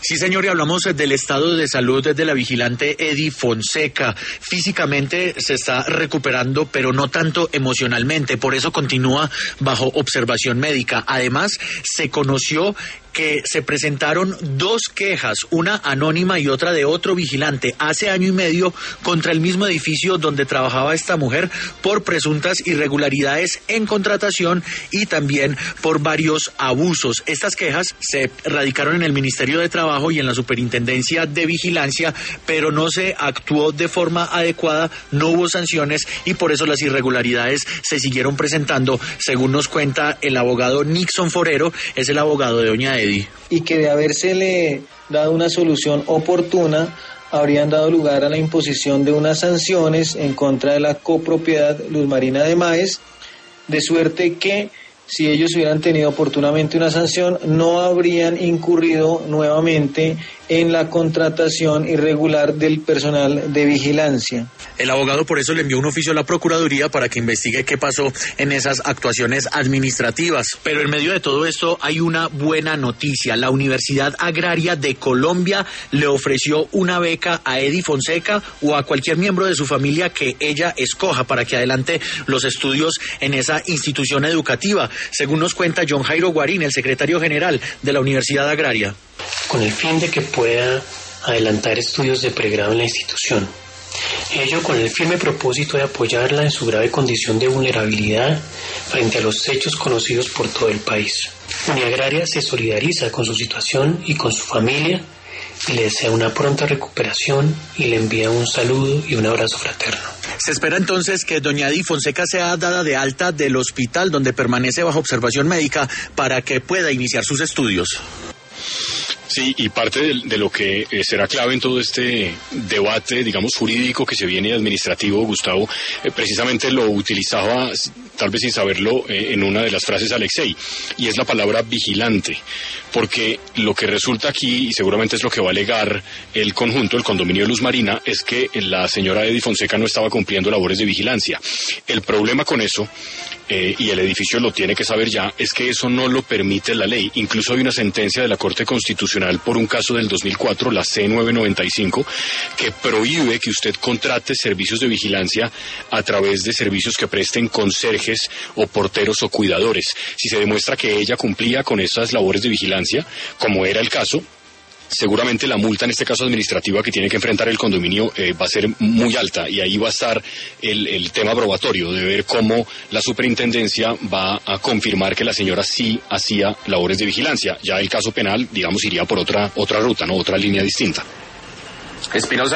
Sí, señor, y hablamos del estado de salud de la vigilante Edy Fonseca. Físicamente se está recuperando, pero no tanto emocionalmente, por eso continúa bajo observación médica. Además, se conoció que se presentaron 2 quejas, una anónima y otra de otro vigilante, hace año y medio contra el mismo edificio donde trabajaba esta mujer por presuntas irregularidades en contratación y también por varios abusos. Estas quejas se radicaron en el Ministerio de Trabajo y en la Superintendencia de Vigilancia, pero no se actuó de forma adecuada, no hubo sanciones y por eso las irregularidades se siguieron presentando, según nos cuenta el abogado Nixon Forero, es el abogado de doña Edy. Y que de habérsele dado una solución oportuna, habrían dado lugar a la imposición de unas sanciones en contra de la copropiedad Luz Marina de Maes, de suerte que si ellos hubieran tenido oportunamente una sanción, no habrían incurrido nuevamente en la contratación irregular del personal de vigilancia. El abogado por eso le envió un oficio a la Procuraduría para que investigue qué pasó en esas actuaciones administrativas. Pero en medio de todo esto hay una buena noticia. La Universidad Agraria de Colombia le ofreció una beca a Edy Fonseca o a cualquier miembro de su familia que ella escoja para que adelante los estudios en esa institución educativa, según nos cuenta John Jairo Guarín, el secretario general de la Universidad Agraria. Con el fin de que pueda adelantar estudios de pregrado en la institución. Ello con el firme propósito de apoyarla en su grave condición de vulnerabilidad frente a los hechos conocidos por todo el país. Uniagraria se solidariza con su situación y con su familia y le desea una pronta recuperación y le envía un saludo y un abrazo fraterno. Se espera entonces que doña Edy Fonseca sea dada de alta del hospital donde permanece bajo observación médica para que pueda iniciar sus estudios. Sí, y parte de lo que será clave en todo este debate, digamos, jurídico que se viene administrativo, Gustavo, precisamente lo utilizaba, tal vez sin saberlo, en una de las frases Alexei, y es la palabra vigilante, porque lo que resulta aquí, y seguramente es lo que va a alegar el conjunto, el condominio de Luz Marina, es que la señora Edy Fonseca no estaba cumpliendo labores de vigilancia. El problema con eso, y el edificio lo tiene que saber ya, es que eso no lo permite la ley. Incluso hay una sentencia de la Corte Constitucional por un caso del 2004, la C995, que prohíbe que usted contrate servicios de vigilancia a través de servicios que presten conserjes o porteros o cuidadores. Si se demuestra que ella cumplía con esas labores de vigilancia, como era el caso, seguramente la multa, en este caso administrativa, que tiene que enfrentar el condominio va a ser muy alta, y ahí va a estar el tema probatorio de ver cómo la superintendencia va a confirmar que la señora sí hacía labores de vigilancia. Ya el caso penal, digamos, iría por otra ruta, ¿no? Otra línea distinta. Espinosa.